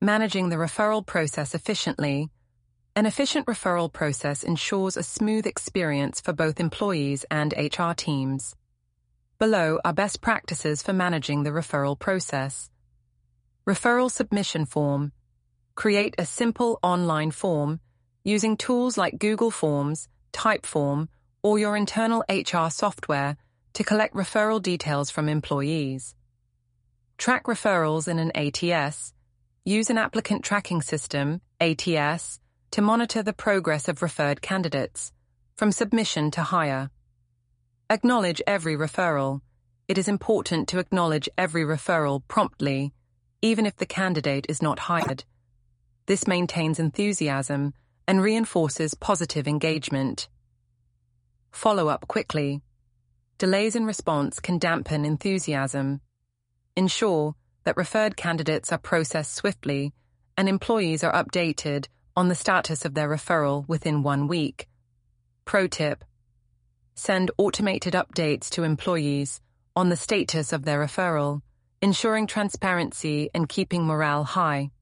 Managing the referral process efficiently. An efficient referral process ensures a smooth experience for both employees and HR teams. Below are best practices for managing the referral process. Referral submission form. Create a simple online form using tools like Google Forms, Typeform, or your internal HR software to collect referral details from employees. Track referrals in an ATS. Use an applicant tracking system, ATS, to monitor the progress of referred candidates, from submission to hire. Acknowledge every referral. It is important to acknowledge every referral promptly, even if the candidate is not hired. This maintains enthusiasm and reinforces positive engagement. Follow up quickly. Delays in response can dampen enthusiasm. Ensure that referred candidates are processed swiftly and employees are updated on the status of their referral within 1 week. Pro tip: send automated updates to employees on the status of their referral, ensuring transparency and keeping morale high.